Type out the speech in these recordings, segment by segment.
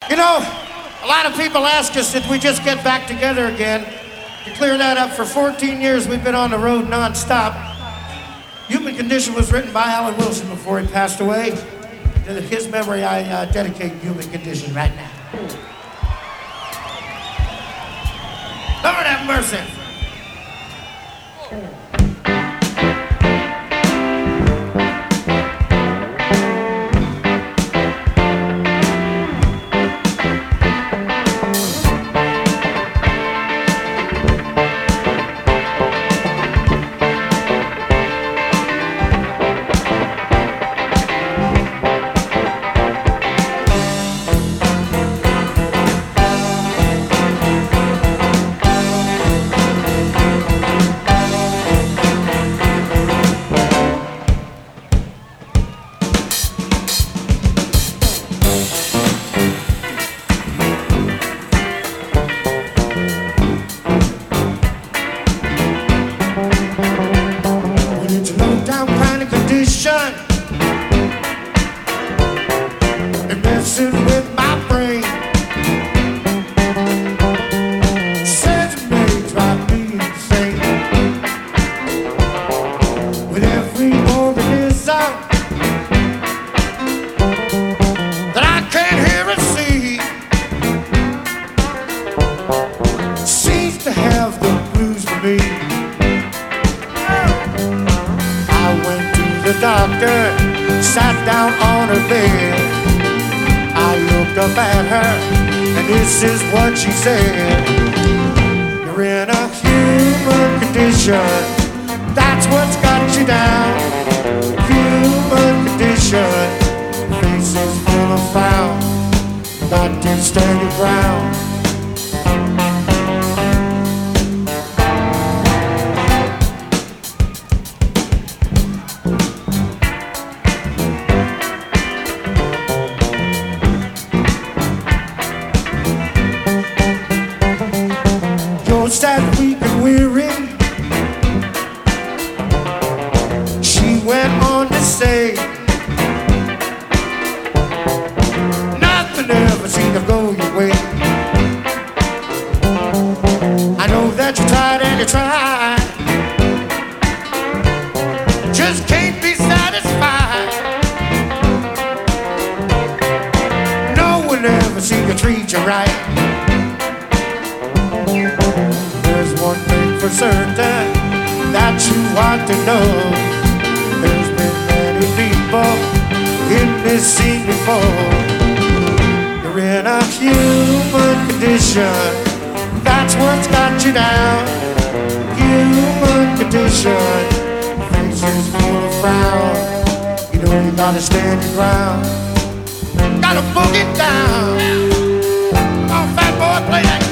You know, a lot of people ask us if we just get back together again. To clear that up, for 14 years we've been on the road non-stop. Human Condition was written by Alan Wilson before he passed away. To his memory, I dedicate Human Condition right now. Lord have mercy. It messes with my brain. Says it may drive me insane. With every organism that I can't hear and see, seems to have the blues for me. I went to the doctor, sat down on her bed. I looked up at her, and this is what she said. You're in a human condition, that's what's got you down. Human condition, face is full of frown, got to stand your ground. Sad, weak and weary, she went on to say, nothing ever seemed to go your way. I know that you tried and you tried, just can't be satisfied. No one ever seemed to treat you right. One thing for certain that you want to know, there's been many people in this scene before. You're in a human condition, that's what's got you down. Human condition, faces full of frown. You know you gotta stand your ground, gotta boogie down. Come on, fat boy, play that.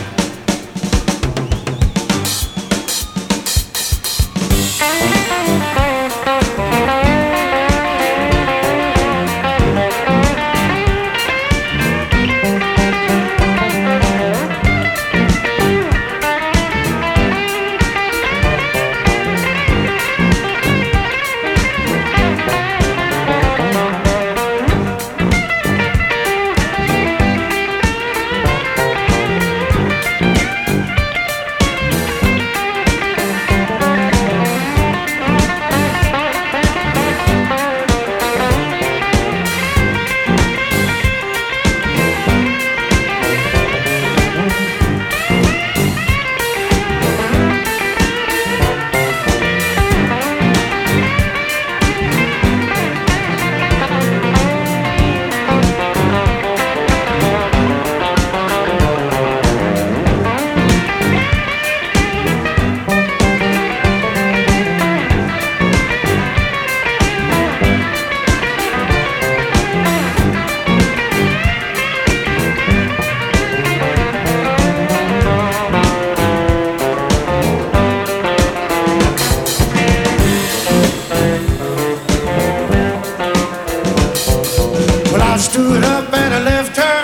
Stood up and I left her.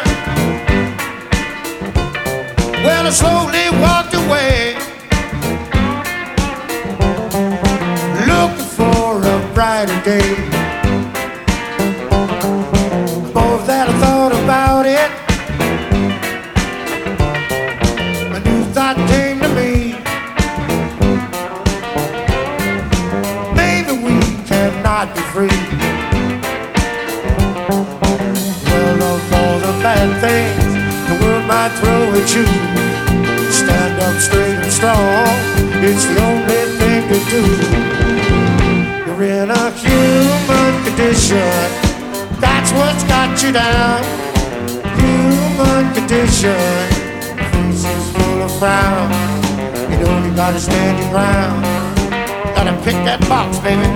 Well, I slowly walked away, looking for a brighter day. The more that I thought about it, free. Well, of all the bad things the world might throw at you, stand up straight and strong, it's the only thing to do. You're in a human condition, that's what's got you down. Human condition, faces full of frown. You know you gotta stand your ground. Gotta pick that box, baby.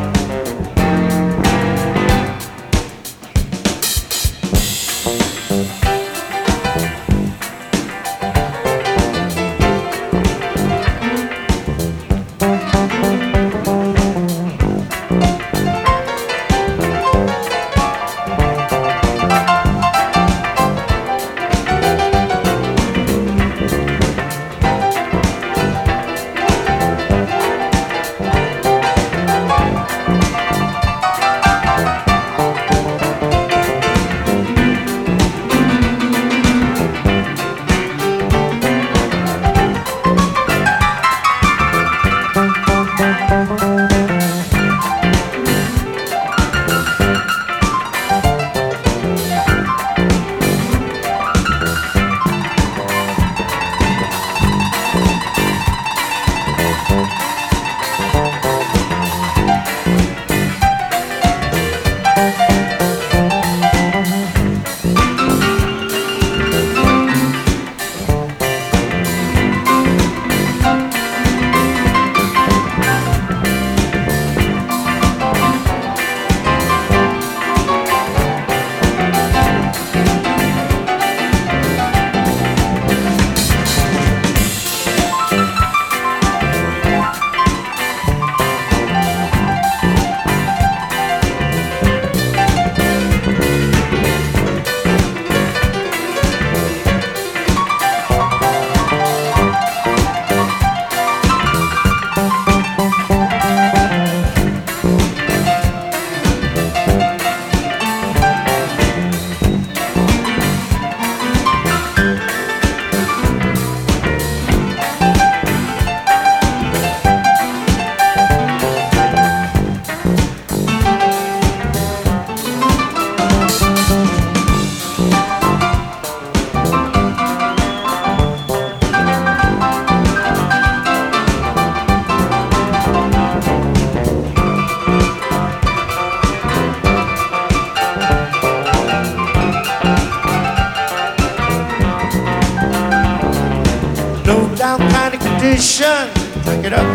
Drink it up,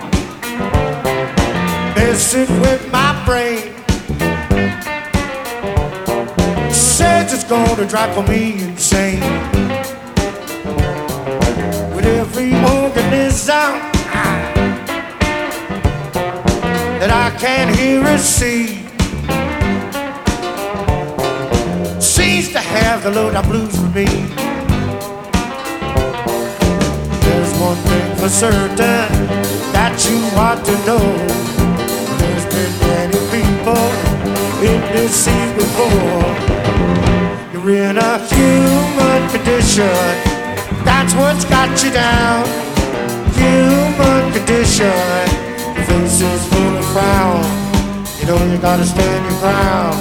messing with my brain. Says it's gonna drive me insane. With every organism that I can't hear or see, seems to have the load of blues for me. There's one thing for certain that you ought to know. There's been many people in this scene before. You're in a human condition, that's what's got you down. Human condition, your face is full of frown. You know you gotta stand your ground.